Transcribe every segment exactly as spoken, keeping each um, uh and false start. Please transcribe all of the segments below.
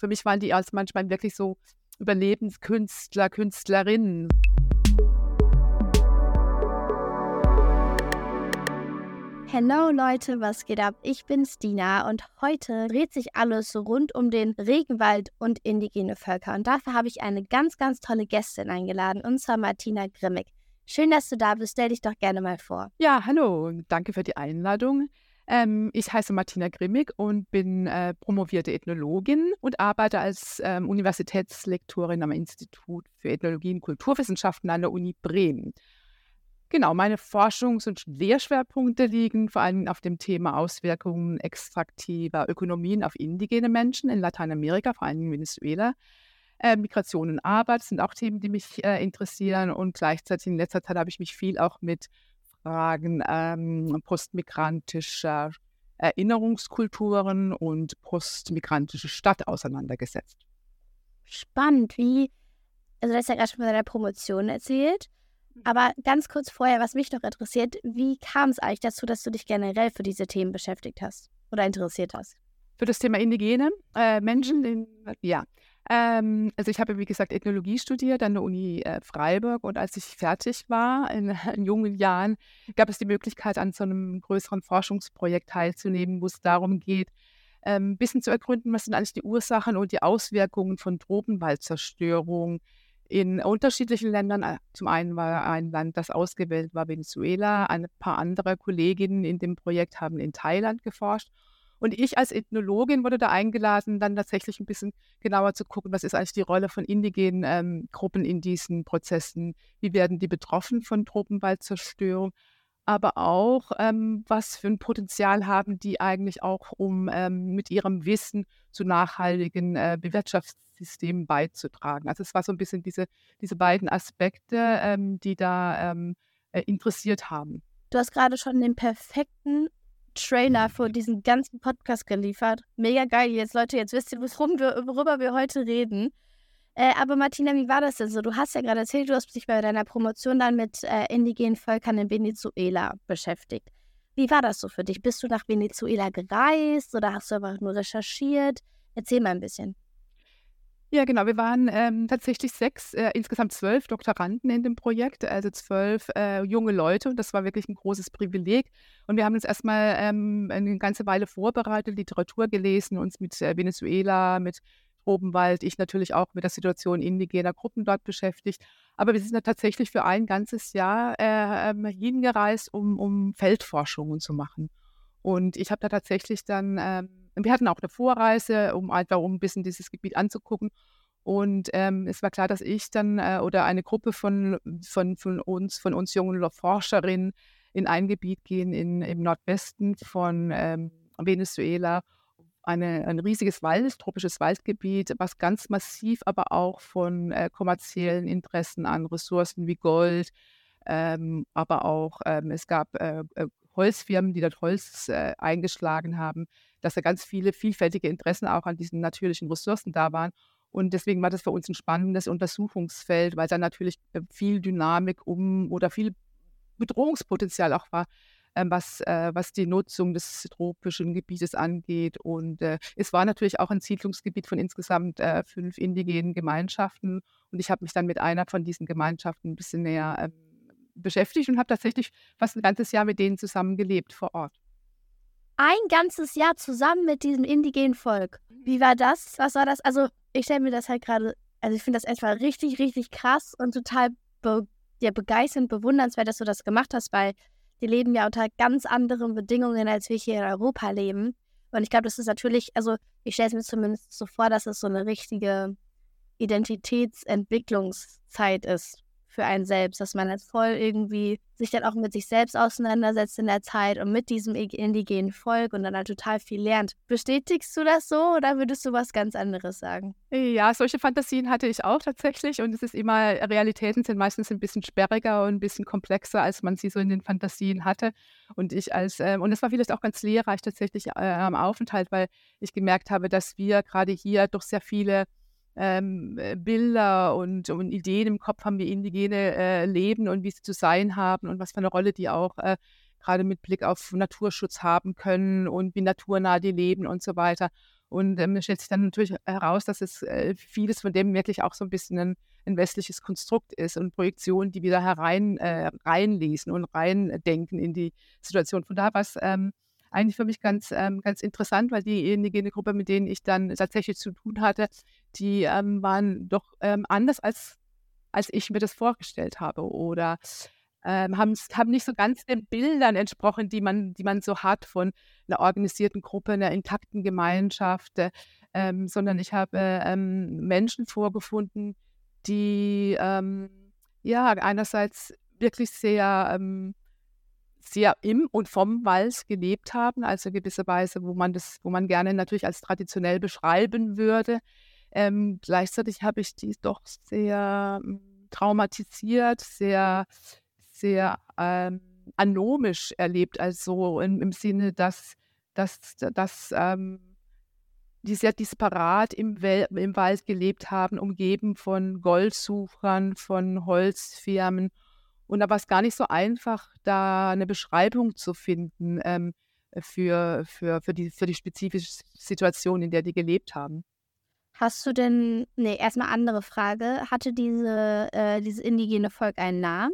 für mich waren die als manchmal wirklich so Überlebenskünstler, Künstlerinnen. Hello Leute, was geht ab? Ich bin Stina und heute dreht sich alles rund um den Regenwald und indigene Völker. Und dafür habe ich eine ganz, ganz tolle Gästin eingeladen, und zwar Martina Grimmig. Schön, dass du da bist. Stell dich doch gerne mal vor. Ja, hallo, danke für die Einladung. Ähm, ich heiße Martina Grimmig und bin äh, promovierte Ethnologin und arbeite als ähm, Universitätslektorin am Institut für Ethnologie und Kulturwissenschaften an der Uni Bremen. Genau, meine Forschungs- und Lehrschwerpunkte liegen vor allem auf dem Thema Auswirkungen extraktiver Ökonomien auf indigene Menschen in Lateinamerika, vor allem in Venezuela. Äh, Migration und Arbeit sind auch Themen, die mich äh, interessieren, und gleichzeitig in letzter Zeit habe ich mich viel auch mit Fragen ähm, postmigrantischer Erinnerungskulturen und postmigrantische Stadt auseinandergesetzt. Spannend, wie, also du hast ja gerade schon von deiner Promotion erzählt, aber ganz kurz vorher, was mich noch interessiert, wie kam es eigentlich dazu, dass du dich generell für diese Themen beschäftigt hast oder interessiert hast? Für das Thema indigene äh, Menschen, in, ja. Ähm, also ich habe, wie gesagt, Ethnologie studiert an der Uni äh, Freiburg, und als ich fertig war, in, in jungen Jahren, gab es die Möglichkeit, an so einem größeren Forschungsprojekt teilzunehmen, wo es darum geht, ein ähm, bisschen zu ergründen, was sind eigentlich die Ursachen und die Auswirkungen von Tropenwaldzerstörung in unterschiedlichen Ländern. Zum einen war ein Land, das ausgewählt war, Venezuela. Ein paar andere Kolleginnen in dem Projekt haben in Thailand geforscht. Und ich als Ethnologin wurde da eingeladen, dann tatsächlich ein bisschen genauer zu gucken, was ist eigentlich die Rolle von indigenen ähm, Gruppen in diesen Prozessen, wie werden die betroffen von Tropenwaldzerstörung, aber auch, ähm, was für ein Potenzial haben die eigentlich auch, um ähm, mit ihrem Wissen zu nachhaltigen äh, Bewirtschaftssystemen beizutragen. Also es war so ein bisschen diese, diese beiden Aspekte, ähm, die da ähm, äh, interessiert haben. Du hast gerade schon den perfekten Trailer für diesen ganzen Podcast geliefert. Mega geil. Jetzt, Leute, jetzt wisst ihr, worum wir, worüber wir heute reden. Äh, aber Martina, wie war das denn so? Du hast ja gerade erzählt, du hast dich bei deiner Promotion dann mit äh, indigenen Völkern in Venezuela beschäftigt. Wie war das so für dich? Bist du nach Venezuela gereist oder hast du einfach nur recherchiert? Erzähl mal ein bisschen. Ja, genau. Wir waren ähm, tatsächlich sechs, äh, insgesamt zwölf Doktoranden in dem Projekt, also zwölf äh, junge Leute. Und das war wirklich ein großes Privileg. Und wir haben uns erstmal ähm, eine ganze Weile vorbereitet, Literatur gelesen, uns mit äh, Venezuela, mit Tropenwald, ich natürlich auch mit der Situation indigener Gruppen dort beschäftigt. Aber wir sind da tatsächlich für ein ganzes Jahr äh, ähm, hingereist, um, um Feldforschungen zu machen. Und ich habe da tatsächlich dann, ähm, wir hatten auch eine Vorreise, um einfach um ein bisschen dieses Gebiet anzugucken. Und ähm, es war klar, dass ich dann äh, oder eine Gruppe von, von, von uns, von uns jungen Forscherinnen in ein Gebiet gehen in, im Nordwesten von ähm, Venezuela. Eine, ein riesiges Wald, tropisches Waldgebiet, was ganz massiv aber auch von äh, kommerziellen Interessen an Ressourcen wie Gold, ähm, aber auch ähm, es gab äh, äh, Holzfirmen, die dort Holz äh, eingeschlagen haben, dass da ganz viele vielfältige Interessen auch an diesen natürlichen Ressourcen da waren. Und deswegen war das für uns ein spannendes Untersuchungsfeld, weil da natürlich äh, viel Dynamik um oder viel Bedrohungspotenzial auch war, ähm, was, äh, was die Nutzung des tropischen Gebietes angeht. Und äh, es war natürlich auch ein Siedlungsgebiet von insgesamt äh, fünf indigenen Gemeinschaften. Und ich habe mich dann mit einer von diesen Gemeinschaften ein bisschen näher ähm, beschäftigt und habe tatsächlich fast ein ganzes Jahr mit denen zusammen gelebt vor Ort. Ein ganzes Jahr zusammen mit diesem indigenen Volk. Wie war das? Was war das? Also ich stelle mir das halt gerade, also ich finde das einfach richtig, richtig krass und total be- ja, begeisternd, bewundernswert, dass du das gemacht hast, weil die leben ja unter ganz anderen Bedingungen, als wir hier in Europa leben. Und ich glaube, das ist natürlich, also ich stelle es mir zumindest so vor, dass es so eine richtige Identitätsentwicklungszeit ist für einen selbst, dass man halt voll irgendwie sich dann auch mit sich selbst auseinandersetzt in der Zeit und mit diesem indigenen Volk und dann halt total viel lernt. Bestätigst du das so oder würdest du was ganz anderes sagen? Ja, solche Fantasien hatte ich auch tatsächlich, und es ist immer, Realitäten sind meistens ein bisschen sperriger und ein bisschen komplexer, als man sie so in den Fantasien hatte. Und ich als, ähm, und es war vielleicht auch ganz lehrreich tatsächlich äh, am Aufenthalt, weil ich gemerkt habe, dass wir gerade hier doch sehr viele ähm, äh, Bilder und, und Ideen im Kopf haben, wie Indigene äh, leben und wie sie zu sein haben und was für eine Rolle die auch äh, gerade mit Blick auf Naturschutz haben können und wie naturnah die leben und so weiter. Und ähm, es stellt sich dann natürlich heraus, dass es äh, vieles von dem wirklich auch so ein bisschen ein, ein westliches Konstrukt ist und Projektionen, die wieder herein äh, reinlesen und reindenken in die Situation. Von daher war es ähm, eigentlich für mich ganz, ähm, ganz interessant, weil die indigene Gruppe, mit denen ich dann tatsächlich zu tun hatte, die ähm, waren doch ähm, anders als, als ich mir das vorgestellt habe oder ähm, haben, haben nicht so ganz den Bildern entsprochen, die man, die man so hat von einer organisierten Gruppe, einer intakten Gemeinschaft, äh, ähm, sondern ich habe ähm, Menschen vorgefunden, die ähm, ja einerseits wirklich sehr ähm, sehr im und vom Wald gelebt haben, also gewisserweise, wo man das, wo man gerne natürlich als traditionell beschreiben würde. Ähm, gleichzeitig habe ich die doch sehr ähm, traumatisiert, sehr, sehr ähm, anomisch erlebt, also im, im Sinne, dass, dass, dass ähm, die sehr disparat im, Wel im Wald gelebt haben, umgeben von Goldsuchern, von Holzfirmen. Und da war es gar nicht so einfach, da eine Beschreibung zu finden ähm, für, für, für, die, für die spezifische Situation, in der die gelebt haben. Hast du denn, nee, erstmal andere Frage. Hatte diese, äh, dieses indigene Volk einen Namen?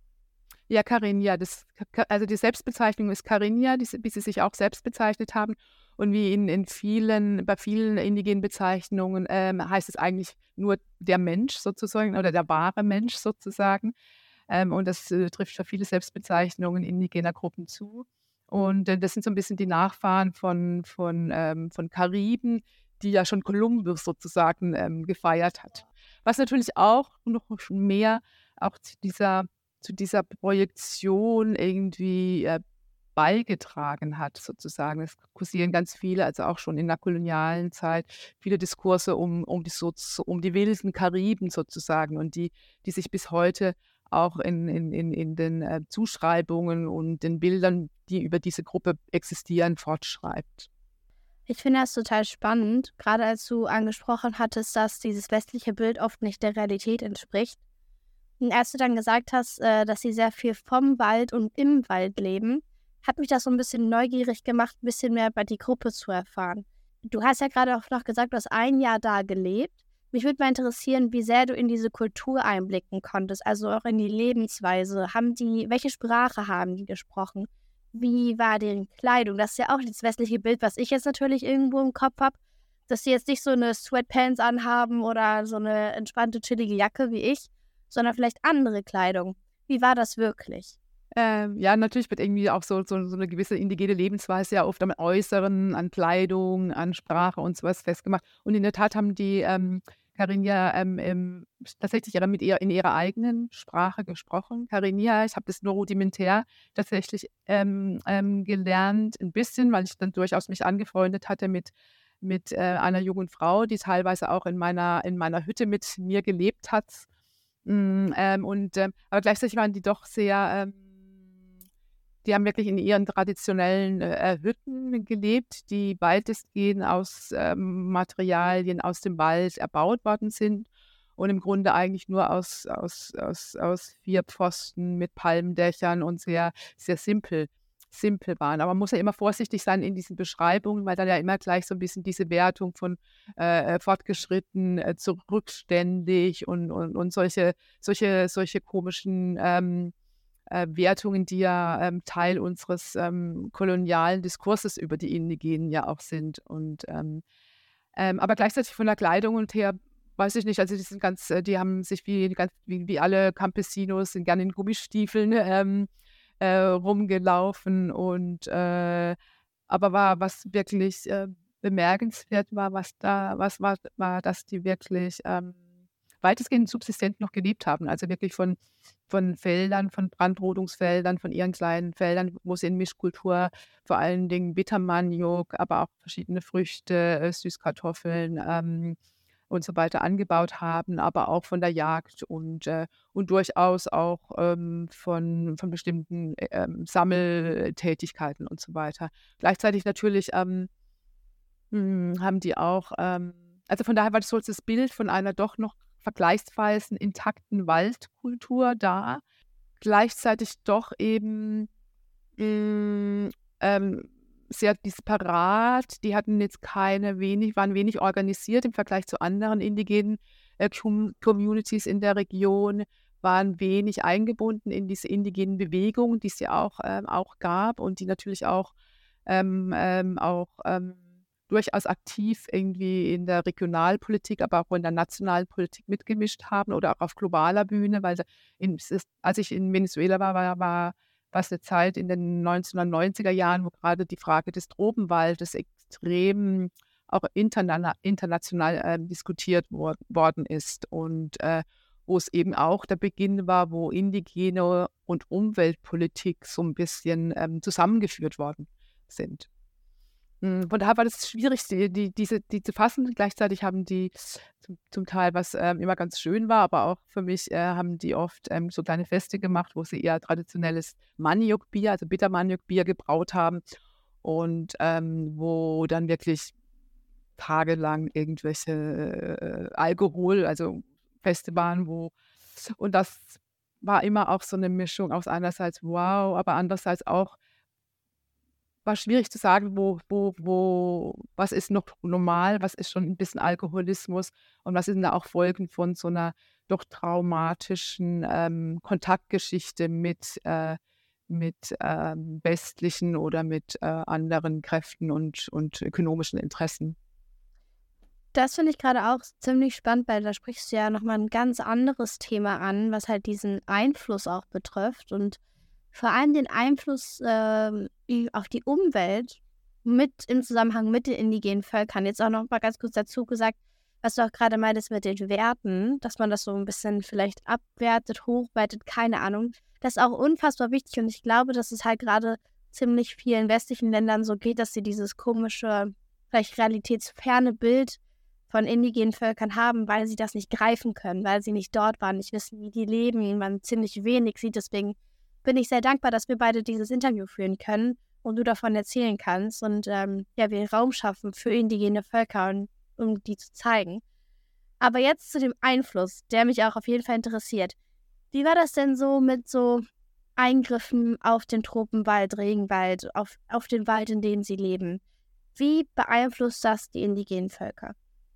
Ja, Karinya, das, also die Selbstbezeichnung ist Karinya, die, wie sie sich auch selbst bezeichnet haben. Und wie in, in vielen, bei vielen indigenen Bezeichnungen ähm, heißt es eigentlich nur der Mensch sozusagen oder der wahre Mensch sozusagen. Ähm, und das äh, trifft für viele Selbstbezeichnungen indigener Gruppen zu. Und äh, das sind so ein bisschen die Nachfahren von, von, ähm, von Kariben, die ja schon Kolumbus sozusagen ähm, gefeiert hat. Was natürlich auch noch mehr auch zu dieser, zu dieser Projektion irgendwie äh, beigetragen hat, sozusagen. Es kursieren ganz viele, also auch schon in der kolonialen Zeit, viele Diskurse um, um, die, so, um die wilden Kariben sozusagen und die, die sich bis heute auch in, in, in, in den äh, Zuschreibungen und den Bildern, die über diese Gruppe existieren, fortschreibt. Ich finde das total spannend, gerade als du angesprochen hattest, dass dieses westliche Bild oft nicht der Realität entspricht. Und als du dann gesagt hast, äh, dass sie sehr viel vom Wald und im Wald leben, hat mich das so ein bisschen neugierig gemacht, ein bisschen mehr über die Gruppe zu erfahren. Du hast ja gerade auch noch gesagt, du hast ein Jahr da gelebt. Mich würde mal interessieren, wie sehr du in diese Kultur einblicken konntest, also auch in die Lebensweise. Haben die, welche Sprache haben die gesprochen? Wie war deren Kleidung? Das ist ja auch das westliche Bild, was ich jetzt natürlich irgendwo im Kopf habe, dass sie jetzt nicht so eine Sweatpants anhaben oder so eine entspannte, chillige Jacke wie ich, sondern vielleicht andere Kleidung. Wie war das wirklich? Ähm, ja, natürlich wird irgendwie auch so, so, so eine gewisse indigene Lebensweise ja oft am Äußeren, an Kleidung, an Sprache und sowas festgemacht. Und in der Tat haben die ähm, Karinya ähm, ähm, tatsächlich ihre, mit ihr in ihrer eigenen Sprache gesprochen. Karinya, ich habe das nur rudimentär tatsächlich ähm, ähm, gelernt, ein bisschen, weil ich dann durchaus mich angefreundet hatte mit, mit äh, einer jungen Frau, die teilweise auch in meiner, in meiner Hütte mit mir gelebt hat. Mm, ähm, und, ähm, aber gleichzeitig waren die doch sehr, ähm, die haben wirklich in ihren traditionellen äh, Hütten gelebt, die weitestgehend aus ähm, Materialien aus dem Wald erbaut worden sind und im Grunde eigentlich nur aus, aus, aus, aus vier Pfosten mit Palmdächern und sehr, sehr simpel, simpel waren. Aber man muss ja immer vorsichtig sein in diesen Beschreibungen, weil dann ja immer gleich so ein bisschen diese Wertung von äh, fortgeschritten, äh, zurückständig und, und, und solche, solche, solche komischen ähm, äh, Wertungen, die ja ähm, Teil unseres ähm, kolonialen Diskurses über die Indigenen ja auch sind. Und ähm, ähm, aber gleichzeitig von der Kleidung und her, weiß ich nicht, also die sind ganz, äh, die haben sich wie, ganz, wie, wie alle Campesinos sind gerne in Gummistiefeln ähm, äh, rumgelaufen und äh, aber war, was wirklich äh, bemerkenswert war, was da, was war, war, dass die wirklich ähm, weitestgehend subsistent noch gelebt haben. Also wirklich von, von Feldern, von Brandrodungsfeldern, von ihren kleinen Feldern, wo sie in Mischkultur vor allen Dingen Bittermaniok, aber auch verschiedene Früchte, äh, Süßkartoffeln ähm, und so weiter angebaut haben, aber auch von der Jagd und, äh, und durchaus auch ähm, von, von bestimmten äh, ähm, Sammeltätigkeiten und so weiter. Gleichzeitig natürlich ähm, hm, haben die auch, ähm, also von daher war das so das Bild von einer doch noch vergleichsweise intakten Waldkultur da, gleichzeitig doch eben hm, ähm, sehr disparat. Die hatten jetzt keine wenig, waren wenig organisiert im Vergleich zu anderen indigenen äh, Com- Communities in der Region, waren wenig eingebunden in diese indigenen Bewegungen, die es ja auch, ähm, auch gab und die natürlich auch, ähm, ähm, auch ähm, durchaus aktiv irgendwie in der Regionalpolitik, aber auch in der nationalen Politik mitgemischt haben oder auch auf globaler Bühne, weil in, es ist, als ich in Venezuela war, war, war war es eine Zeit in den neunzehnhundertneunziger Jahren, wo gerade die Frage des Tropenwaldes extrem auch interna international äh, diskutiert wor worden ist und äh, wo es eben auch der Beginn war, wo indigene und Umweltpolitik so ein bisschen ähm, zusammengeführt worden sind. Mm, Von daher war das schwierig, die, die, diese, die zu fassen. Gleichzeitig haben die zum, zum Teil, was ähm, immer ganz schön war, aber auch für mich äh, haben die oft ähm, so kleine Feste gemacht, wo sie eher traditionelles Maniokbier, also Bittermaniokbier gebraut haben und ähm, wo dann wirklich tagelang irgendwelche äh, Alkohol, also Feste waren, wo und das war immer auch so eine Mischung aus einerseits wow, aber andererseits auch war schwierig zu sagen, wo wo wo was ist noch normal, was ist schon ein bisschen Alkoholismus und was sind da auch Folgen von so einer doch traumatischen, ähm, Kontaktgeschichte mit, äh mit, ähm, westlichen oder mit, äh, anderen Kräften und und ökonomischen Interessen. Das finde ich gerade auch ziemlich spannend, weil da sprichst du ja nochmal ein ganz anderes Thema an, was halt diesen Einfluss auch betrifft und vor allem den Einfluss ähm, ü- auf die Umwelt mit im Zusammenhang mit den indigenen Völkern. Jetzt auch noch mal ganz kurz dazu gesagt, was du auch gerade meintest mit den Werten, dass man das so ein bisschen vielleicht abwertet, hochwertet, keine Ahnung. Das ist auch unfassbar wichtig und ich glaube, dass es halt gerade ziemlich vielen westlichen Ländern so geht, dass sie dieses komische, vielleicht realitätsferne Bild von indigenen Völkern haben, weil sie das nicht greifen können, weil sie nicht dort waren, nicht wissen, wie die leben, man ziemlich wenig sieht. Deswegen bin ich sehr dankbar, dass wir beide dieses Interview führen können und du davon erzählen kannst und ähm, ja, wir Raum schaffen für indigene Völker, und, um die zu zeigen. Aber jetzt zu dem Einfluss, der mich auch auf jeden Fall interessiert. Wie war das denn so mit so Eingriffen auf den Tropenwald, Regenwald, auf, auf den Wald, in dem sie leben? Wie beeinflusst das die indigenen Völker?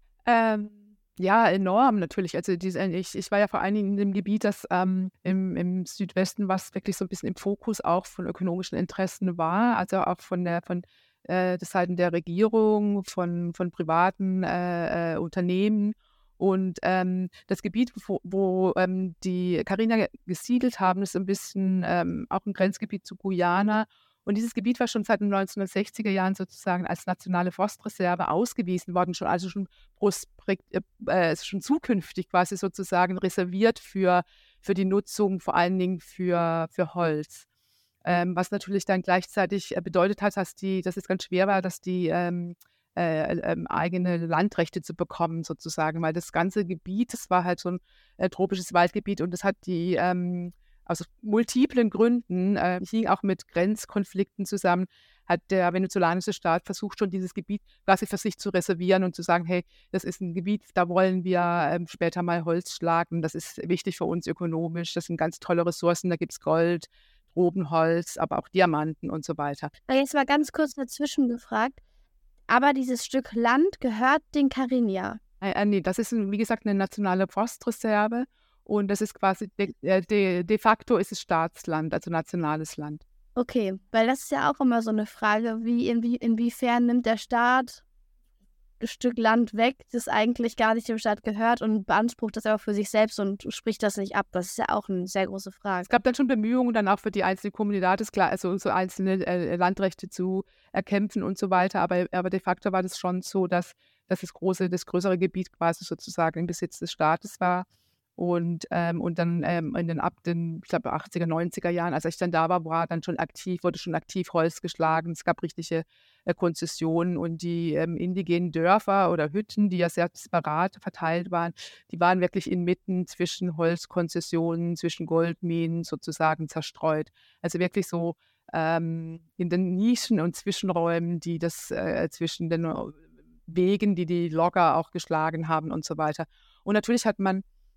Ähm, ja, enorm natürlich. Also diese, ich, ich war ja vor allen Dingen in dem Gebiet, das ähm, im, im Südwesten, was wirklich so ein bisschen im Fokus auch von ökonomischen Interessen war, also auch von der von äh, der Seiten der Regierung, von, von privaten äh, äh, Unternehmen. Und ähm, das Gebiet, wo, wo ähm, die Carina gesiedelt haben, ist ein bisschen ähm, auch ein Grenzgebiet zu Guyana. Und dieses Gebiet war schon seit den neunzehnhundertsechziger Jahren sozusagen als nationale Forstreserve ausgewiesen worden, schon also schon, prospekt, äh, schon zukünftig quasi sozusagen reserviert für, für die Nutzung, vor allen Dingen für, für Holz. Ähm, was natürlich dann gleichzeitig äh, bedeutet hat, dass, die, dass es ganz schwer war, dass die ähm, äh, ähm, eigene Landrechte zu bekommen, sozusagen, weil das ganze Gebiet, das war halt so ein äh, tropisches Waldgebiet und das hat die ähm, aus multiplen Gründen, äh, hing auch mit Grenzkonflikten zusammen, hat der venezolanische Staat versucht, schon dieses Gebiet quasi für sich zu reservieren und zu sagen, hey, das ist ein Gebiet, da wollen wir ähm, später mal Holz schlagen, das ist wichtig für uns ökonomisch, das sind ganz tolle Ressourcen, da gibt es Gold, Tropenholz, aber auch Diamanten und so weiter. Da jetzt mal ganz kurz dazwischen gefragt, aber dieses Stück Land gehört den Carigna. Äh, äh, nee, das ist, ein, wie gesagt, eine nationale Forstreserve und das ist quasi, de, äh, de, de facto ist es Staatsland, also nationales Land. Okay, weil das ist ja auch immer so eine Frage, wie inwie, inwiefern nimmt der Staat ein Stück Land weg, das eigentlich gar nicht dem Staat gehört und beansprucht das aber für sich selbst und spricht das nicht ab. Das ist ja auch eine sehr große Frage. Es gab dann schon Bemühungen, dann auch für die einzelnen Comunidades, klar, also so einzelne äh, Landrechte zu erkämpfen und so weiter, aber, aber de facto war das schon so, dass, dass das große, das größere Gebiet quasi sozusagen im Besitz des Staates war. Und, ähm, und dann ähm, in den ab den, ich glaube, achtziger, neunziger Jahren, als ich dann da war, war dann schon aktiv, wurde schon aktiv Holz geschlagen. Es gab richtige äh, Konzessionen und die ähm, indigenen Dörfer oder Hütten, die ja sehr disparat verteilt waren, die waren wirklich inmitten zwischen Holzkonzessionen, zwischen Goldminen sozusagen zerstreut. Also wirklich so ähm, in den Nischen und Zwischenräumen, die das äh, zwischen den äh, Wegen, die die Logger auch geschlagen haben und so weiter. Und natürlich hat man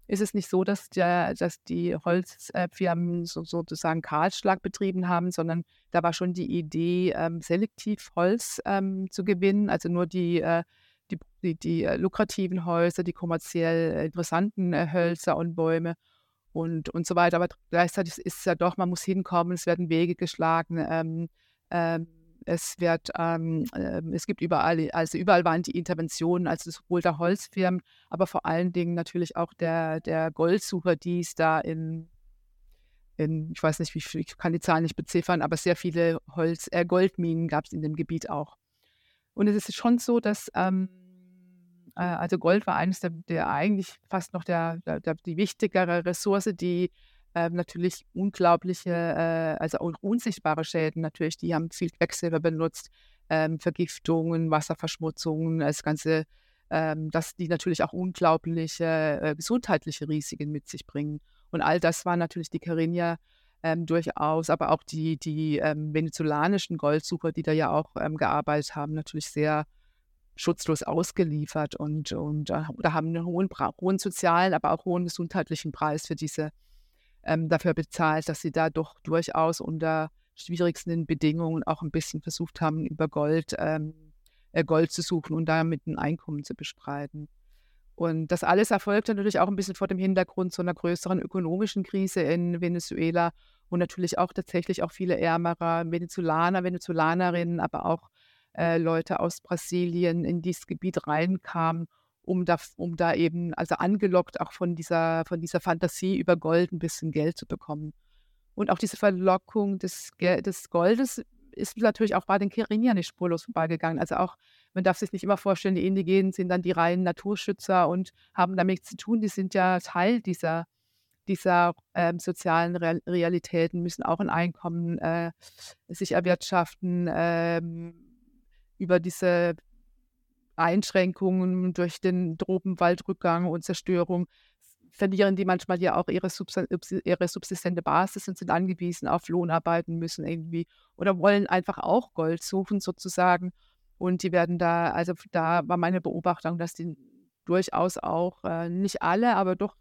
ist es nicht so, dass, der, dass die Holzfirmen so, sozusagen Kahlschlag betrieben haben, sondern da war schon die Idee, ähm, selektiv Holz ähm, zu gewinnen, also nur die, äh, die, die, die äh, lukrativen Häuser, die kommerziell interessanten äh, Hölzer und Bäume und, und so weiter. Aber gleichzeitig ist es ja doch, man muss hinkommen, es werden Wege geschlagen, ähm, ähm, es wird, ähm, ähm, es gibt überall, also überall waren die Interventionen, also sowohl der Holzfirmen, aber vor allen Dingen natürlich auch der, der Goldsucher, die es da in, in, ich weiß nicht, wie viel, ich kann die Zahlen nicht beziffern, aber sehr viele Holz, äh, Goldminen gab es in dem Gebiet auch. Und es ist schon so, dass ähm, äh, also Gold war eines der, der eigentlich fast noch der, der, der die wichtigere Ressource, die ähm, natürlich unglaubliche, äh, also auch unsichtbare Schäden natürlich, die haben viel Quecksilber benutzt, ähm, Vergiftungen, Wasserverschmutzungen, das Ganze, ähm, dass die natürlich auch unglaubliche äh, gesundheitliche Risiken mit sich bringen. Und all das war natürlich die Carigna ähm, durchaus, aber auch die, die ähm, venezolanischen Goldsucher, die da ja auch ähm, gearbeitet haben, natürlich sehr schutzlos ausgeliefert und, und äh, oder haben einen hohen, hohen sozialen, aber auch hohen gesundheitlichen Preis für diese ähm, dafür bezahlt, dass sie da doch durchaus unter schwierigsten Bedingungen auch ein bisschen versucht haben, über Gold, ähm, äh, Gold zu suchen und damit ein Einkommen zu bestreiten. Und das alles erfolgte natürlich auch ein bisschen vor dem Hintergrund so einer größeren ökonomischen Krise in Venezuela, wo natürlich auch tatsächlich auch viele ärmere Venezolaner, Venezolanerinnen, aber auch äh, Leute aus Brasilien in dieses Gebiet reinkamen, um da, um da eben, also angelockt auch von dieser, von dieser Fantasie über Gold ein bisschen Geld zu bekommen. Und auch diese Verlockung des, Gel- des Goldes ist natürlich auch bei den Quechua nicht spurlos vorbeigegangen. Also auch, man darf sich nicht immer vorstellen, die Indigenen sind dann die reinen Naturschützer und haben damit nichts zu tun. Die sind ja Teil dieser, dieser ähm, sozialen Real Realitäten, müssen auch ein Einkommen äh, sich erwirtschaften, ähm, über diese Einschränkungen durch den Tropenwaldrückgang und Zerstörung verlieren die manchmal ja auch ihre, Subs ihre subsistente Basis und sind angewiesen auf Lohnarbeiten müssen irgendwie oder wollen einfach auch Gold suchen sozusagen. Und die werden da, also da war meine Beobachtung, dass die durchaus auch, äh, nicht alle, aber doch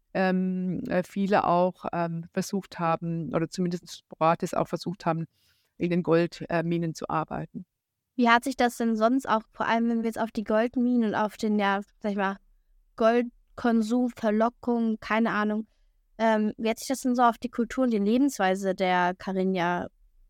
ähm, äh, viele auch ähm, versucht haben, oder zumindest sporadisch auch versucht haben, in den Goldminen äh, zu arbeiten. Wie hat sich das denn sonst auch, vor allem wenn wir jetzt auf die Goldminen und auf den, ja, sag ich mal, Goldkonsum, Verlockung, keine Ahnung, ähm, wie hat sich das denn so auf die Kultur und die Lebensweise der Carigna,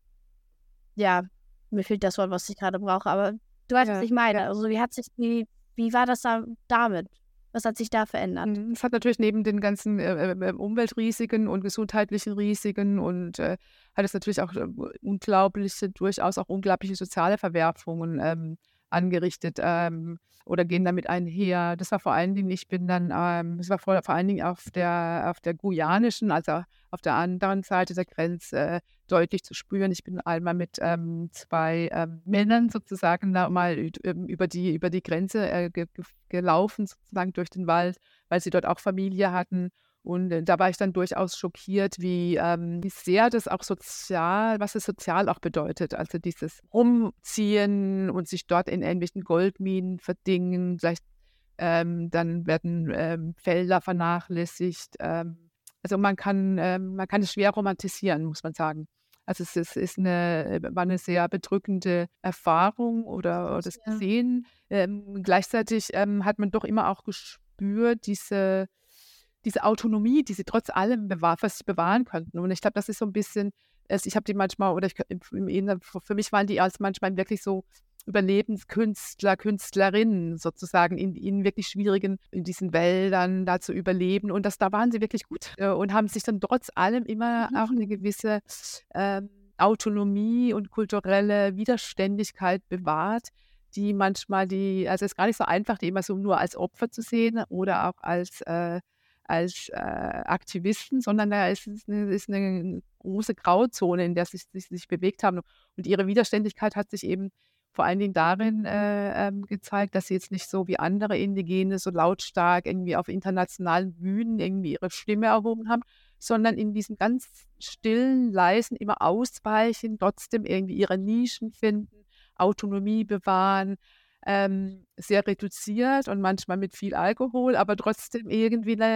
ja, mir fehlt das Wort, was ich gerade brauche, aber du weißt, was Ja, ich meine. ja. Also wie hat sich, wie, wie war das da damit? Was hat sich da verändert? Mhm. Es hat natürlich neben den ganzen äh, äh, Umweltrisiken und gesundheitlichen Risiken und äh, hat es natürlich auch äh, unglaubliche, durchaus auch unglaubliche soziale Verwerfungen ähm, angerichtet ähm, oder gehen damit einher. Das war vor allen Dingen, ich bin dann, ähm, das war vor, vor allen Dingen auf der, auf der guyanischen, also auf der anderen Seite der Grenze äh, deutlich zu spüren. Ich bin einmal mit ähm, zwei ähm, Männern sozusagen da mal ü- ähm, über die, über die Grenze äh, ge ge gelaufen, sozusagen durch den Wald, weil sie dort auch Familie hatten. Und äh, da war ich dann durchaus schockiert, wie, ähm, wie sehr das auch sozial, was es sozial auch bedeutet. Also dieses Rumziehen und sich dort in irgendwelchen Goldminen verdingen, vielleicht ähm, dann werden ähm, Felder vernachlässigt. Ähm, also man kann, ähm, man kann es schwer romantisieren, muss man sagen. Also es ist, ist eine, war eine sehr bedrückende Erfahrung oder, oder das Ja. Sehen. Ähm, gleichzeitig ähm, hat man doch immer auch gespürt, diese, diese Autonomie, die sie trotz allem bewahr, was sie bewahren konnten. Und ich glaube, das ist so ein bisschen, also ich habe die manchmal, oder ich, im Inneren, für mich waren die als manchmal wirklich so Überlebenskünstler, Künstlerinnen sozusagen in, in wirklich schwierigen, in diesen Wäldern da zu überleben. Und das, da waren sie wirklich gut äh, und haben sich dann trotz allem immer auch eine gewisse ähm, Autonomie und kulturelle Widerständigkeit bewahrt, die manchmal die, also es ist gar nicht so einfach, die immer so nur als Opfer zu sehen oder auch als, äh, als äh, Aktivisten, sondern da ist es eine, ist eine große Grauzone, in der sie sich, sich bewegt haben. Und ihre Widerständigkeit hat sich eben vor allen Dingen darin äh, ähm, gezeigt, dass sie jetzt nicht so wie andere Indigene so lautstark irgendwie auf internationalen Bühnen irgendwie ihre Stimme erhoben haben, sondern in diesem ganz stillen, leisen, immer ausweichen, trotzdem irgendwie ihre Nischen finden, Autonomie bewahren, ähm, sehr reduziert und manchmal mit viel Alkohol, aber trotzdem irgendwie eine,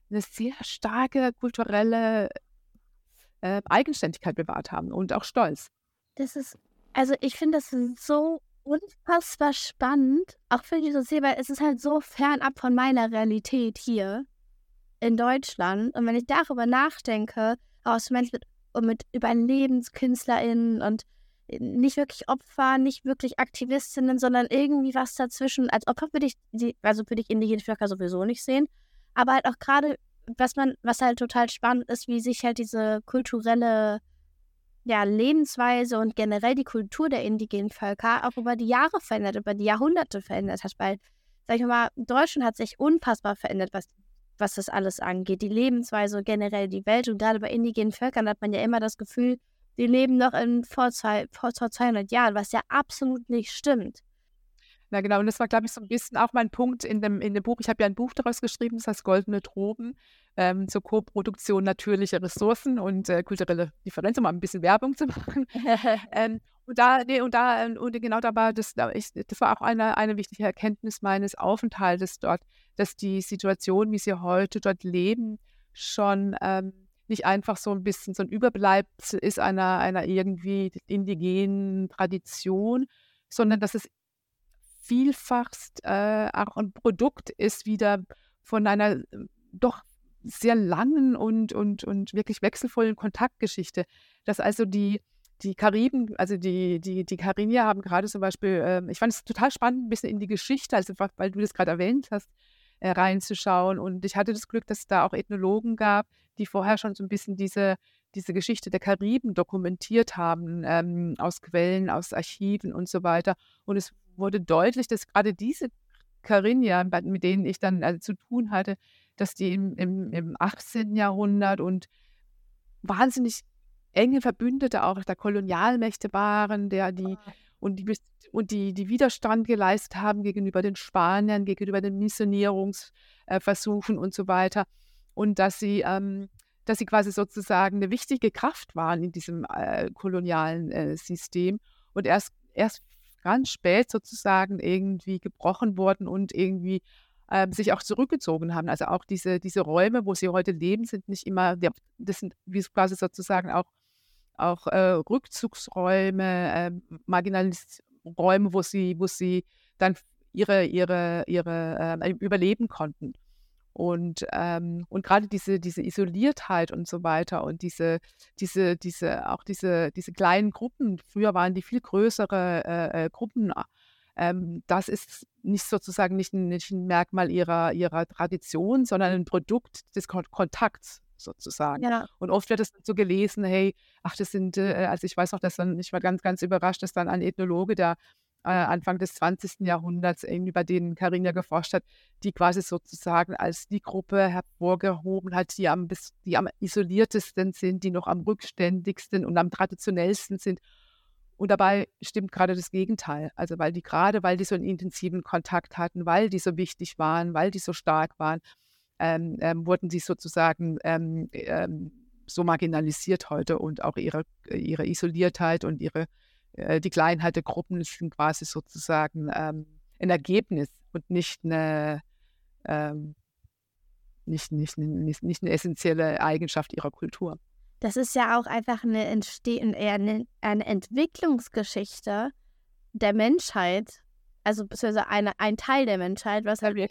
eine sehr starke kulturelle äh, Eigenständigkeit bewahrt haben und auch Stolz. Das ist, also ich finde das so unfassbar spannend, auch für diese Serie, weil es ist halt so fernab von meiner Realität hier in Deutschland. Und wenn ich darüber nachdenke, aus Menschen mit, und mit UberlebenskünstlerInnen und nicht wirklich Opfer, nicht wirklich Aktivistinnen, sondern irgendwie was dazwischen. Als Opfer würde ich, die, also würde ich indigene Völker sowieso nicht sehen, aber halt auch gerade, was man, was halt total spannend ist, wie sich halt diese kulturelle ja, Lebensweise und generell die Kultur der indigenen Völker auch über die Jahre verändert, über die Jahrhunderte verändert hat, weil, sag ich mal, Deutschland hat sich unfassbar verändert, was, was das alles angeht, die Lebensweise und generell die Welt, und gerade bei indigenen Völkern hat man ja immer das Gefühl, die leben noch in vor, zwei, vor zweihundert Jahren, was ja absolut nicht stimmt. Na genau, und das war, glaube ich, so ein bisschen auch mein Punkt in dem, in dem Buch. Ich habe ja ein Buch daraus geschrieben, das heißt Goldene Tropen, ähm, zur Koproduktion natürlicher Ressourcen und äh, kulturelle Differenz, um mal ein bisschen Werbung zu machen. ähm, und da, nee, und da, ähm, und genau da war das, da ich, das war auch eine, eine wichtige Erkenntnis meines Aufenthaltes dort, dass die Situation, wie sie heute dort leben, schon ähm, nicht einfach so ein bisschen so ein Überbleibsel ist einer, einer irgendwie indigenen Tradition, sondern dass es vielfachst äh, auch ein Produkt ist wieder von einer äh, doch sehr langen und, und, und wirklich wechselvollen Kontaktgeschichte. Dass also die, die Kariben, also die, die, die Caribbeer haben gerade zum Beispiel, ähm, ich fand es total spannend, ein bisschen in die Geschichte, also weil du das gerade erwähnt hast, äh, reinzuschauen. Und ich hatte das Glück, dass es da auch Ethnologen gab, die vorher schon so ein bisschen diese, diese Geschichte der Kariben dokumentiert haben, ähm, aus Quellen, aus Archiven und so weiter. Und es wurde deutlich, dass gerade diese Caribbeer, mit denen ich dann also zu tun hatte, dass die im, im, im achtzehnten Jahrhundert und wahnsinnig enge Verbündete auch der Kolonialmächte waren, der die und die und die, die Widerstand geleistet haben gegenüber den Spaniern, gegenüber den Missionierungsversuchen und so weiter. Und dass sie, ähm, dass sie quasi sozusagen eine wichtige Kraft waren in diesem äh, kolonialen äh, System. Und erst, erst ganz spät sozusagen irgendwie gebrochen wurden und irgendwie ähm, sich auch zurückgezogen haben. Also auch diese, diese Räume, wo sie heute leben, sind nicht immer, das sind wie quasi sozusagen auch, auch äh, Rückzugsräume, äh, Marginalis Räume, wo sie, wo sie dann ihre, ihre, ihre äh, überleben konnten. Und, ähm, und gerade diese, diese Isoliertheit und so weiter und diese, diese, diese, auch diese, diese kleinen Gruppen, früher waren die viel größere äh, äh, Gruppen, ähm, das ist nicht sozusagen nicht ein, nicht ein Merkmal ihrer, ihrer Tradition, sondern ein Produkt des Kon Kontakts sozusagen. Ja. Und oft wird es so gelesen, hey, ach, das sind, äh, also ich weiß noch, dass dann, ich war ganz, ganz überrascht, dass dann ein Ethnologe, der äh, Anfang des zwanzigsten Jahrhunderts irgendwie bei denen Carina geforscht hat, die quasi sozusagen als die Gruppe hervorgehoben hat, die am, bis, die am isoliertesten sind, die noch am rückständigsten und am traditionellsten sind. Und dabei stimmt gerade das Gegenteil. Also weil die gerade, weil die so einen intensiven Kontakt hatten, weil die so wichtig waren, weil die so stark waren, ähm, ähm, wurden sie sozusagen ähm, ähm, so marginalisiert heute und auch ihre, ihre Isoliertheit und ihre äh, die Kleinheit der Gruppen sind quasi sozusagen ähm, ein Ergebnis und nicht eine, ähm, nicht, nicht, nicht, nicht eine essentielle Eigenschaft ihrer Kultur. Das ist ja auch einfach eine, Entste eher eine, eine Entwicklungsgeschichte der Menschheit, also beziehungsweise eine, ein Teil der Menschheit, was halt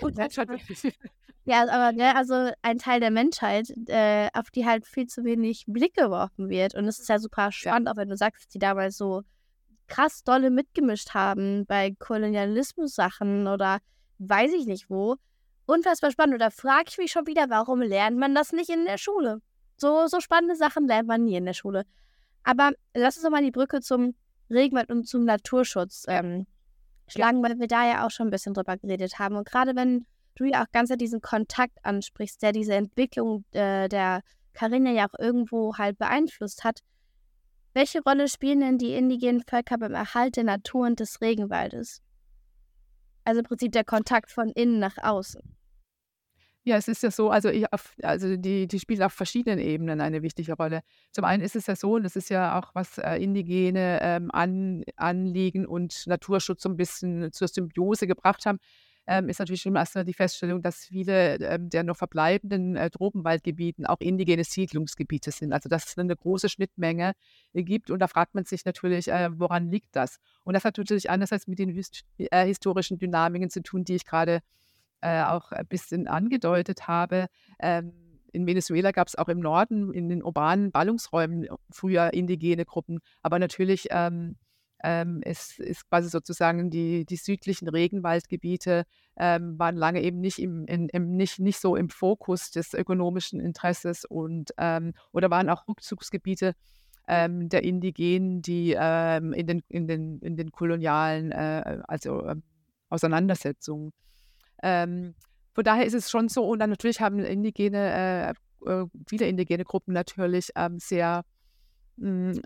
ja, aber ne, also ein Teil der Menschheit, äh, auf die halt viel zu wenig Blick geworfen wird. Und es ist ja super spannend, ja. Auch wenn du sagst, dass die damals so krass dolle mitgemischt haben bei Kolonialismus-Sachen oder weiß ich nicht wo. Unfassbar spannend. Und da frage ich mich schon wieder, warum lernt man das nicht in der Schule? So, so spannende Sachen lernt man nie in der Schule. Aber lass uns doch mal die Brücke zum Regenwald und zum Naturschutz ähm, schlagen, weil wir da ja auch schon ein bisschen drüber geredet haben. Und gerade wenn du ja auch ganz diesen Kontakt ansprichst, der diese Entwicklung äh, der Carina ja auch irgendwo halt beeinflusst hat, welche Rolle spielen denn die indigenen Völker beim Erhalt der Natur und des Regenwaldes? Also im Prinzip der Kontakt von innen nach außen. Ja, es ist ja so, also, ich auf, also die, die spielen auf verschiedenen Ebenen eine wichtige Rolle. Zum einen ist es ja so, und das ist ja auch, was äh, indigene ähm, An, Anliegen und Naturschutz so ein bisschen zur Symbiose gebracht haben, ähm, ist natürlich schon erstmal die Feststellung, dass viele ähm, der noch verbleibenden äh, Tropenwaldgebieten auch indigene Siedlungsgebiete sind. Also dass es eine große Schnittmenge äh, gibt. Und da fragt man sich natürlich, äh, woran liegt das? Und das hat natürlich einerseits mit den hist äh, historischen Dynamiken zu tun, die ich gerade äh, auch ein bisschen angedeutet habe. Ähm, in Venezuela gab es auch im Norden, in den urbanen Ballungsräumen früher indigene Gruppen. Aber natürlich ähm, ähm, es ist quasi sozusagen die, die südlichen Regenwaldgebiete ähm, waren lange eben nicht, im, in, im, nicht, nicht so im Fokus des ökonomischen Interesses und ähm, oder waren auch Rückzugsgebiete ähm, der Indigenen, die ähm, in, den, in, den, in den kolonialen äh, also, ähm, Auseinandersetzungen. Ähm, von daher ist es schon so, und dann natürlich haben indigene, äh, äh, viele indigene Gruppen natürlich ähm, sehr mh,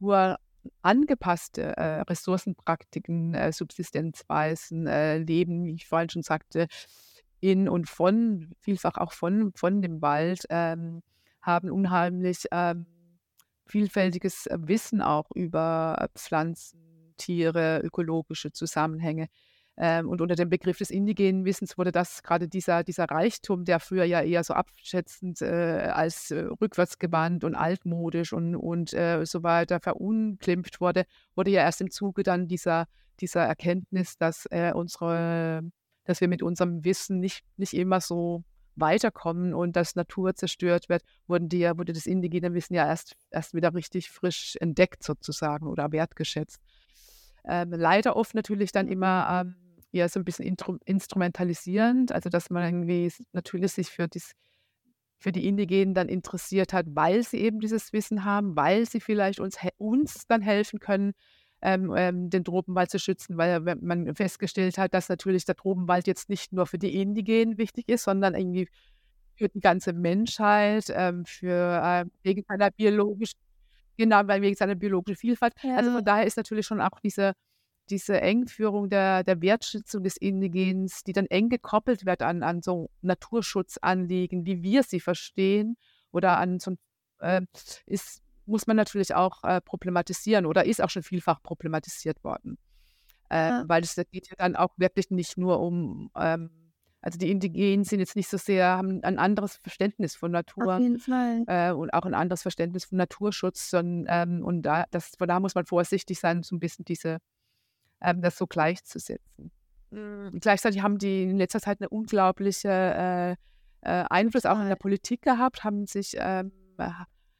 naturangepasste äh, Ressourcenpraktiken, äh, Subsistenzweisen, äh, Leben, wie ich vorhin schon sagte, in und von, vielfach auch von, von dem Wald, ähm, haben unheimlich ähm, vielfältiges äh, Wissen auch über äh, Pflanzen, Tiere, ökologische Zusammenhänge. Ähm, und unter dem Begriff des indigenen Wissens wurde das gerade dieser, dieser Reichtum, der früher ja eher so abschätzend äh, als äh, rückwärtsgewandt und altmodisch und, und äh, so weiter verunglimpft wurde, wurde ja erst im Zuge dann dieser, dieser Erkenntnis, dass äh, unsere, dass wir mit unserem Wissen nicht, nicht immer so weiterkommen und dass Natur zerstört wird, wurden die ja, wurde das indigene Wissen ja erst, erst wieder richtig frisch entdeckt sozusagen oder wertgeschätzt. Ähm, leider oft natürlich dann immer ähm, eher so ein bisschen intru- instrumentalisierend, also dass man irgendwie s- natürlich sich für, dies, für die Indigenen dann interessiert hat, weil sie eben dieses Wissen haben, weil sie vielleicht uns, he- uns dann helfen können, ähm, ähm, den Tropenwald zu schützen, weil ja, wenn man festgestellt hat, dass natürlich der Tropenwald jetzt nicht nur für die Indigenen wichtig ist, sondern irgendwie für die ganze Menschheit, ähm, für äh, wegen seiner biologischen, genau, weil wegen seiner biologischen Vielfalt. Also Ja, von daher ist natürlich schon auch diese, diese Engführung der, der Wertschätzung des Indigens, die dann eng gekoppelt wird an, an so Naturschutzanliegen, wie wir sie verstehen, oder an so äh, ist, muss man natürlich auch äh, problematisieren oder ist auch schon vielfach problematisiert worden. Äh, ja, weil es da geht ja dann auch wirklich nicht nur um, ähm, also die Indigenen sind jetzt nicht so sehr, haben ein anderes Verständnis von auf Natur jeden Fall. äh, und auch ein anderes Verständnis von Naturschutz, sondern, ähm, und da, das, von da muss man vorsichtig sein, so ein bisschen diese, ähm, das so gleichzusetzen. Mm, Gleichzeitig haben die in letzter Zeit eine unglaubliche äh, äh, Einfluss auch in der Total. Politik gehabt, haben sich ähm, äh,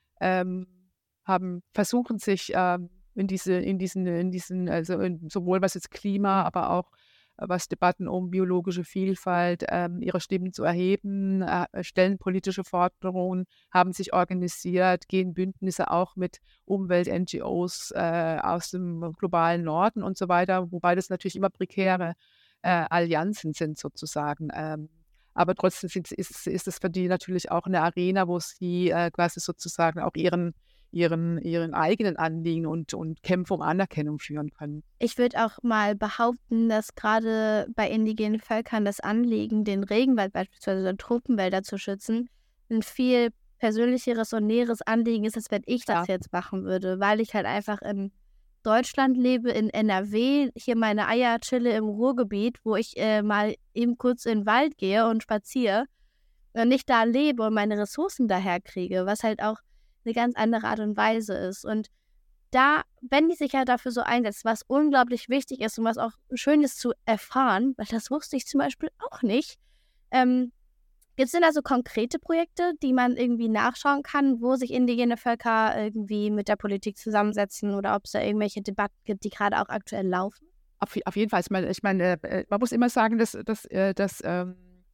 ähm, haben versuchen sich ähm, in diese, in diesen, in diesen, also in, sowohl was jetzt Klima, aber auch äh, was Debatten um biologische Vielfalt, ähm, ihre Stimmen zu erheben, äh, stellen politische Forderungen, haben sich organisiert, gehen Bündnisse auch mit Umwelt-N G Os äh, aus dem globalen Norden und so weiter, wobei das natürlich immer prekäre äh, Allianzen sind sozusagen. Ähm, aber trotzdem sind, ist, ist es für die natürlich auch eine Arena, wo sie äh, quasi sozusagen auch ihren, ihren, ihren eigenen Anliegen und, und Kämpfe um Anerkennung führen können. Ich würde auch mal behaupten, dass gerade bei indigenen Völkern das Anliegen, den Regenwald beispielsweise Tropenwälder zu schützen, ein viel persönlicheres und näheres Anliegen ist, als wenn ich Ja, das jetzt machen würde, weil ich halt einfach in Deutschland lebe, in N R W, hier meine Eier chille im Ruhrgebiet, wo ich äh, mal eben kurz in den Wald gehe und spaziere und nicht da lebe und meine Ressourcen daher kriege, was halt auch eine ganz andere Art und Weise ist. Und da, wenn die sich ja dafür so einsetzt, was unglaublich wichtig ist und was auch schön ist zu erfahren, weil das wusste ich zum Beispiel auch nicht, ähm, gibt es denn da so konkrete Projekte, die man irgendwie nachschauen kann, wo sich indigene Völker irgendwie mit der Politik zusammensetzen oder ob es da irgendwelche Debatten gibt, die gerade auch aktuell laufen? auf, auf jeden Fall. Ich meine, ich meine, äh, man muss immer sagen, dass, dass, äh, dass ähm,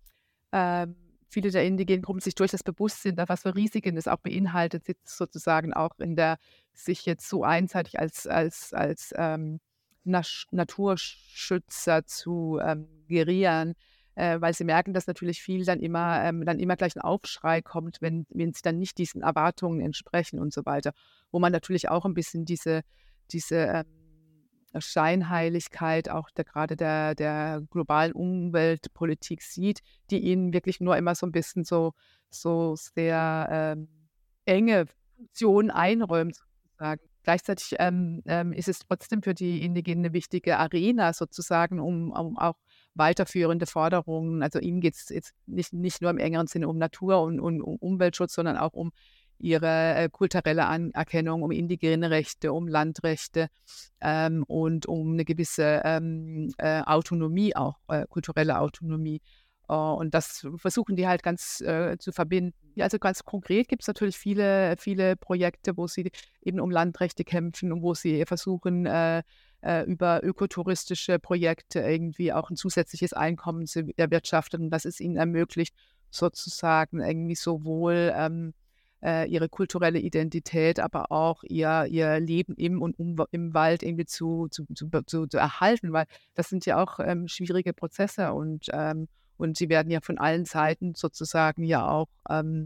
ähm, viele der indigenen Gruppen sich durchaus bewusst sind, was für Risiken es auch beinhaltet, sich sozusagen auch in der, sich jetzt so einseitig als, als, als ähm, Nas- Naturschützer zu ähm, gerieren, äh, weil sie merken, dass natürlich viel dann immer, ähm, dann immer gleich ein Aufschrei kommt, wenn, wenn sie dann nicht diesen Erwartungen entsprechen und so weiter. Wo man natürlich auch ein bisschen diese, diese ähm, Scheinheiligkeit auch der, gerade der, der globalen Umweltpolitik sieht, die ihnen wirklich nur immer so ein bisschen so, so sehr ähm, enge Funktionen einräumt, sozusagen. Gleichzeitig ähm, ähm, ist es trotzdem für die Indigenen eine wichtige Arena sozusagen, um, um auch weiterführende Forderungen. Also ihnen geht es jetzt nicht, nicht nur im engeren Sinne um Natur und, und um Umweltschutz, sondern auch um ihre äh, kulturelle Anerkennung, um indigene Rechte, um Landrechte ähm, und um eine gewisse ähm, äh, Autonomie, auch äh, kulturelle Autonomie. Äh, und das versuchen die halt ganz äh, zu verbinden. Ja, also ganz konkret gibt es natürlich viele, viele Projekte, wo sie eben um Landrechte kämpfen und wo sie versuchen, äh, äh, über ökotouristische Projekte irgendwie auch ein zusätzliches Einkommen zu erwirtschaften. Und das ist ihnen ermöglicht, sozusagen irgendwie sowohl ähm, äh, ihre kulturelle Identität, aber auch ihr, ihr Leben im und um, im Wald irgendwie zu, zu, zu, zu, zu erhalten, weil das sind ja auch ähm, schwierige Prozesse und, ähm, und sie werden ja von allen Seiten sozusagen ja auch ähm,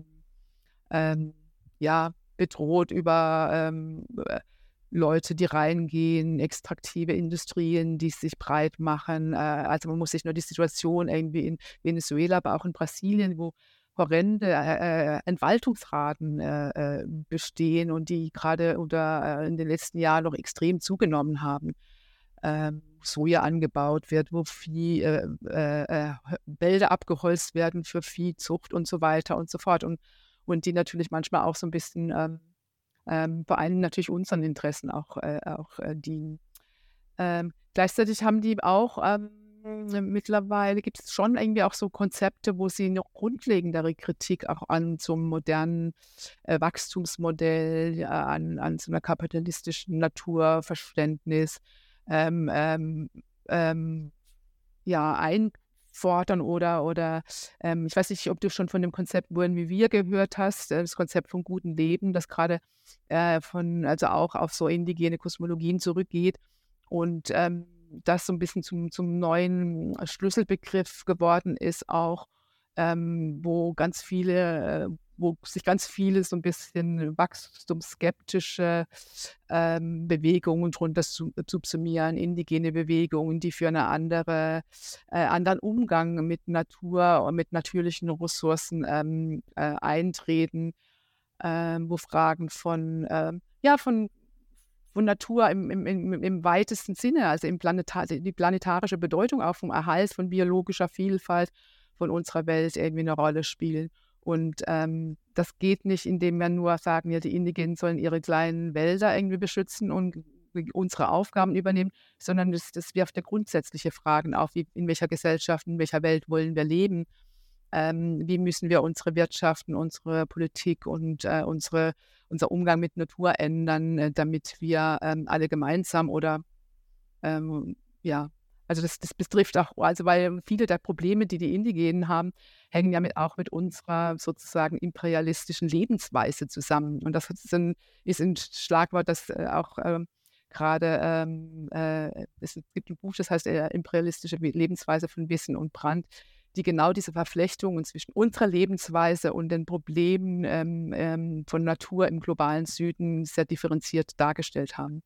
ähm, ja, bedroht über ähm, äh, Leute, die reingehen, extraktive Industrien, die sich breit machen. Äh, also man muss sich nur die Situation irgendwie in Venezuela, aber auch in Brasilien, wo horrende äh, äh, Entwaldungsraten äh, äh, bestehen und die gerade unter äh, in den letzten Jahren noch extrem zugenommen haben. Ähm, Soja angebaut wird, wo Vieh, äh, äh, äh, Wälder abgeholzt werden für Viehzucht und so weiter und so fort. Und, und die natürlich manchmal auch so ein bisschen ähm, ähm, vor allem natürlich unseren Interessen auch, äh, auch äh, dienen. Ähm, gleichzeitig haben die auch ähm, mittlerweile gibt es schon irgendwie auch so Konzepte, wo sie noch grundlegendere Kritik auch an so einem modernen äh, Wachstumsmodell, ja, an, an so einer kapitalistischen Naturverständnis ähm, ähm, ähm, ja, einfordern oder, oder ähm, ich weiß nicht, ob du schon von dem Konzept Wurden wie wir gehört hast, äh, das Konzept vom guten Leben, das gerade äh, von, also auch auf so indigene Kosmologien zurückgeht und ähm, das so ein bisschen zum, zum neuen Schlüsselbegriff geworden ist, auch ähm, wo ganz viele, äh, wo sich ganz viele so ein bisschen wachstumsskeptische ähm, Bewegungen drunter zu, subsumieren, indigene Bewegungen, die für eine andere, äh, anderen Umgang mit Natur und mit natürlichen Ressourcen ähm, äh, eintreten, ähm, wo Fragen von, ähm, ja, von von Natur im, im, im, im weitesten Sinne, also im Planetar die planetarische Bedeutung auch vom Erhalt von biologischer Vielfalt von unserer Welt irgendwie eine Rolle spielen. Und ähm, das geht nicht, indem wir nur sagen, ja, die Indigenen sollen ihre kleinen Wälder irgendwie beschützen und unsere Aufgaben übernehmen, sondern das, das wirft ja grundsätzliche Fragen auf, wie, in welcher Gesellschaft, in welcher Welt wollen wir leben. Ähm, wie müssen wir unsere Wirtschaften, unsere Politik und äh, unsere, unser Umgang mit Natur ändern, äh, damit wir ähm, alle gemeinsam oder ähm, ja, also das, das betrifft auch, also weil viele der Probleme, die die Indigenen haben, hängen ja mit, auch mit unserer sozusagen imperialistischen Lebensweise zusammen. Und das ist ein, ist ein Schlagwort, das äh, auch ähm, gerade, ähm, äh, es gibt ein Buch, das heißt äh, Imperialistische Lebensweise von Wissen und Brandt, die genau diese Verflechtungen zwischen unserer Lebensweise und den Problemen ähm, ähm, von Natur im globalen Süden sehr differenziert dargestellt haben.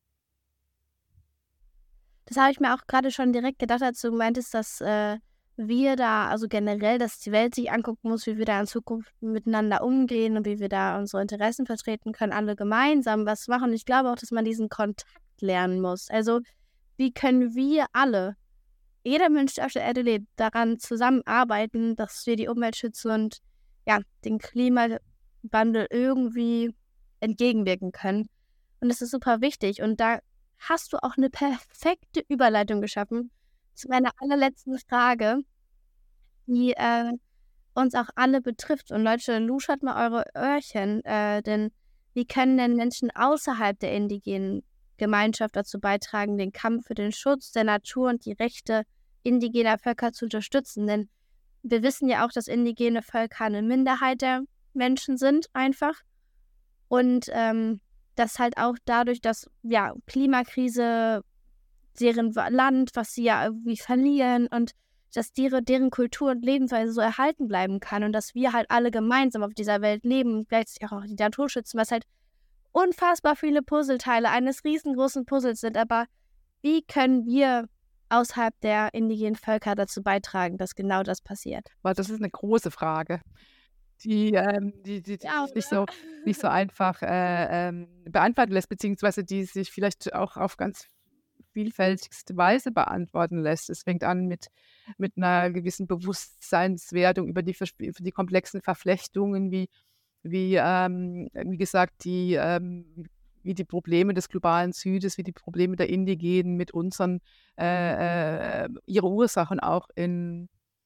Das habe ich mir auch gerade schon direkt gedacht, als du meintest, dass äh, wir da, also generell, dass die Welt sich angucken muss, wie wir da in Zukunft miteinander umgehen und wie wir da unsere Interessen vertreten können, alle gemeinsam was machen. Ich glaube auch, dass man diesen Kontakt lernen muss. Also wie können wir alle, jeder Mensch, der auf der Erde lebt, daran zusammenarbeiten, dass wir die Umwelt schützen und ja, den Klimawandel irgendwie entgegenwirken können. Und das ist super wichtig. Und da hast du auch eine perfekte Überleitung geschaffen zu meiner allerletzten Frage, die äh, uns auch alle betrifft. Und Leute, luschert mal eure Öhrchen, äh, denn wie können denn Menschen außerhalb der indigenen Gemeinschaft dazu beitragen, den Kampf für den Schutz der Natur und die Rechte indigener Völker zu unterstützen? Denn wir wissen ja auch, dass indigene Völker eine Minderheit der Menschen sind einfach. Und ähm, dass halt auch dadurch, dass ja Klimakrise, deren Land, was sie ja irgendwie verlieren und dass deren, deren Kultur und Lebensweise so erhalten bleiben kann und dass wir halt alle gemeinsam auf dieser Welt leben und gleichzeitig auch die Natur schützen, was halt unfassbar viele Puzzleteile eines riesengroßen Puzzles sind. Aber wie können wir außerhalb der indigenen Völker dazu beitragen, dass genau das passiert? Weil das ist eine große Frage, die, ähm, die, die, die Ja, sich nicht so, nicht so einfach äh, ähm, beantworten lässt, beziehungsweise die sich vielleicht auch auf ganz vielfältigste Weise beantworten lässt. Es fängt an mit, mit einer gewissen Bewusstseinswertung über die, für die komplexen Verflechtungen, wie, wie, ähm, wie gesagt, die, ähm, wie die Probleme des globalen Südes, wie die Probleme der Indigenen mit unseren, äh, äh, ihre Ursachen auch in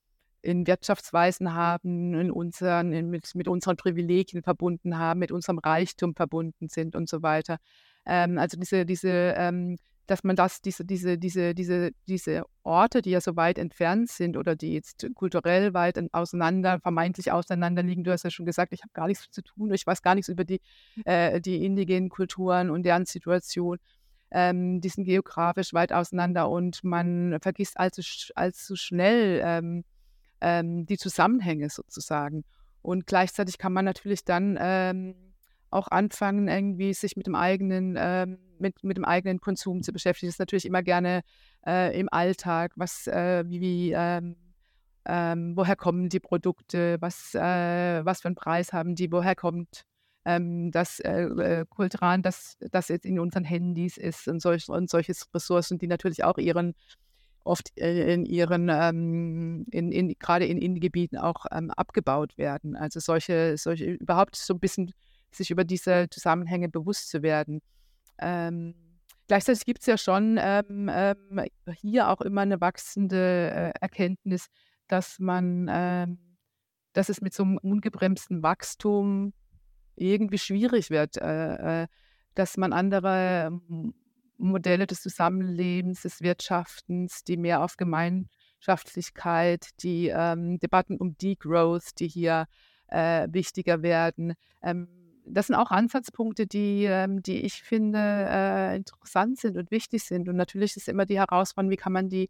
in Wirtschaftsweisen haben, in unseren, in, mit, mit unseren Privilegien verbunden haben, mit unserem Reichtum verbunden sind und so weiter. Ähm, also diese, diese, ähm, dass man das, diese, diese, diese, diese, diese Orte, die ja so weit entfernt sind oder die jetzt kulturell weit auseinander, vermeintlich auseinander liegen, du hast ja schon gesagt, ich habe gar nichts zu tun, ich weiß gar nichts über die, äh, die indigenen Kulturen und deren Situation. Ähm, die sind geografisch weit auseinander und man vergisst allzu, allzu schnell ähm, ähm, die Zusammenhänge sozusagen. Und gleichzeitig kann man natürlich dann ähm, auch anfangen, irgendwie sich mit dem eigenen, ähm, mit, mit dem eigenen Konsum zu beschäftigen. Das ist natürlich immer gerne äh, im Alltag, was, äh, wie, wie ähm, ähm, woher kommen die Produkte, was, äh, was für einen Preis haben die, woher kommt ähm, das äh, äh, Kulturan, das, das jetzt in unseren Handys ist und, solch, und solche Ressourcen, die natürlich auch ihren oft äh, in ihren, ähm, in, in, gerade in Innengebieten auch ähm, abgebaut werden. Also solche, solche, überhaupt so ein bisschen sich über diese Zusammenhänge bewusst zu werden. Ähm, gleichzeitig gibt es ja schon ähm, ähm, hier auch immer eine wachsende äh, Erkenntnis, dass man, ähm, dass es mit so einem ungebremsten Wachstum irgendwie schwierig wird, äh, äh, dass man andere ähm, Modelle des Zusammenlebens, des Wirtschaftens, die mehr auf Gemeinschaftlichkeit, die ähm, Debatten um Degrowth, die hier äh, wichtiger werden. Ähm, das sind auch Ansatzpunkte, die, ähm, die ich finde äh, interessant sind und wichtig sind. Und natürlich ist immer die Herausforderung, wie kann man die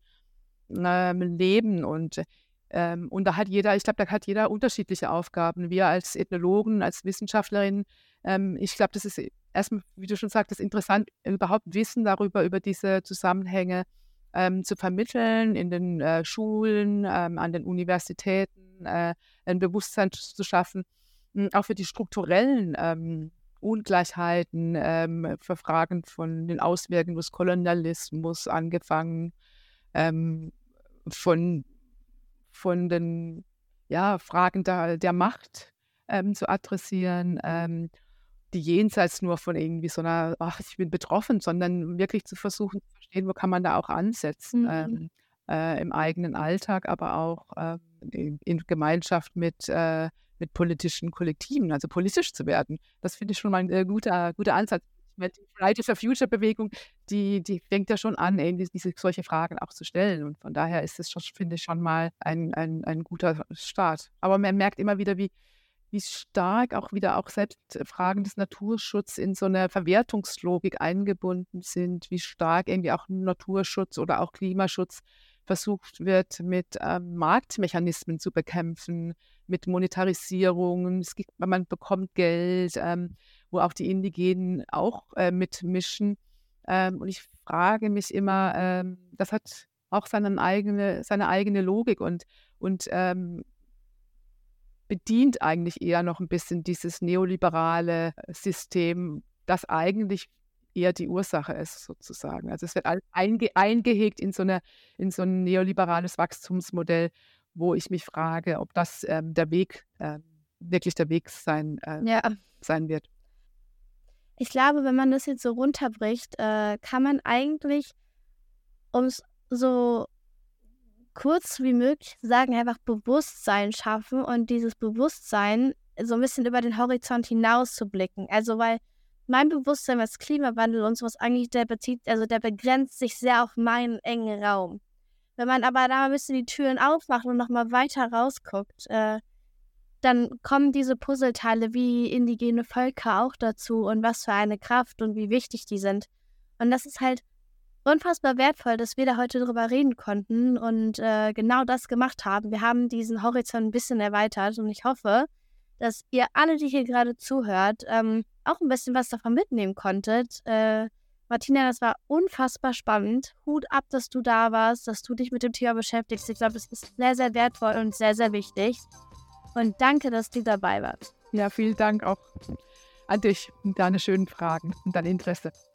ähm, leben und ähm, und da hat jeder, ich glaube, da hat jeder unterschiedliche Aufgaben. Wir als Ethnologen, als Wissenschaftlerinnen, ähm, ich glaube, das ist erstmal, wie du schon sagtest, interessant, überhaupt Wissen darüber, über diese Zusammenhänge ähm, zu vermitteln in den äh, Schulen, ähm, an den Universitäten, äh, ein Bewusstsein zu schaffen, mh, auch für die strukturellen ähm, Ungleichheiten, ähm, für Fragen von den Auswirkungen des Kolonialismus angefangen, ähm, von von den ja, Fragen der, der Macht ähm, zu adressieren, ähm, die jenseits nur von irgendwie so einer, ach, ich bin betroffen, sondern wirklich zu versuchen zu verstehen, wo kann man da auch ansetzen, Mhm. ähm, äh, im eigenen Alltag, aber auch ähm, in, in Gemeinschaft mit, äh, mit politischen Kollektiven, also politisch zu werden. Das finde ich schon mal ein äh, guter, guter Ansatz. Die Fridays for Future Bewegung, die, die fängt ja schon an, eben diese, solche Fragen auch zu stellen. Und von daher ist es, schon, finde ich, schon mal ein, ein, ein guter Start. Aber man merkt immer wieder, wie, wie stark auch wieder auch selbst Fragen des Naturschutzes in so eine Verwertungslogik eingebunden sind, wie stark irgendwie auch Naturschutz oder auch Klimaschutz versucht wird, mit ähm, Marktmechanismen zu bekämpfen, mit Monetarisierung. Es gibt, man bekommt Geld, ähm, wo auch die Indigenen auch äh, mitmischen. Ähm, und ich frage mich immer, ähm, das hat auch seine eigene, seine eigene Logik und, und ähm, bedient eigentlich eher noch ein bisschen dieses neoliberale System, das eigentlich eher die Ursache ist, sozusagen. Also es wird alles einge eingehegt in so, eine, in so ein neoliberales Wachstumsmodell, wo ich mich frage, ob das ähm, der Weg, äh, wirklich der Weg sein, äh, Ja, sein wird. ich glaube, wenn man das jetzt so runterbricht, äh, kann man eigentlich, um es so kurz wie möglich sagen, einfach Bewusstsein schaffen und dieses Bewusstsein so ein bisschen über den Horizont hinaus zu blicken. Also, weil mein Bewusstsein, was Klimawandel und sowas angeht, der bezieht, also der begrenzt sich sehr auf meinen engen Raum. Wenn man aber da ein bisschen die Türen aufmacht und nochmal weiter rausguckt, äh, dann kommen diese Puzzleteile wie indigene Völker auch dazu und was für eine Kraft und wie wichtig die sind. Und das ist halt unfassbar wertvoll, dass wir da heute drüber reden konnten und äh, genau das gemacht haben. Wir haben diesen Horizont ein bisschen erweitert und ich hoffe, dass ihr alle, die hier gerade zuhört, ähm, auch ein bisschen was davon mitnehmen konntet. Äh, Martina, das war unfassbar spannend. Hut ab, dass du da warst, dass du dich mit dem Thema beschäftigst. Ich glaube, das ist sehr, sehr wertvoll und sehr, sehr wichtig. Und danke, dass du dabei warst. Ja, vielen Dank auch an dich und deine schönen Fragen und dein Interesse.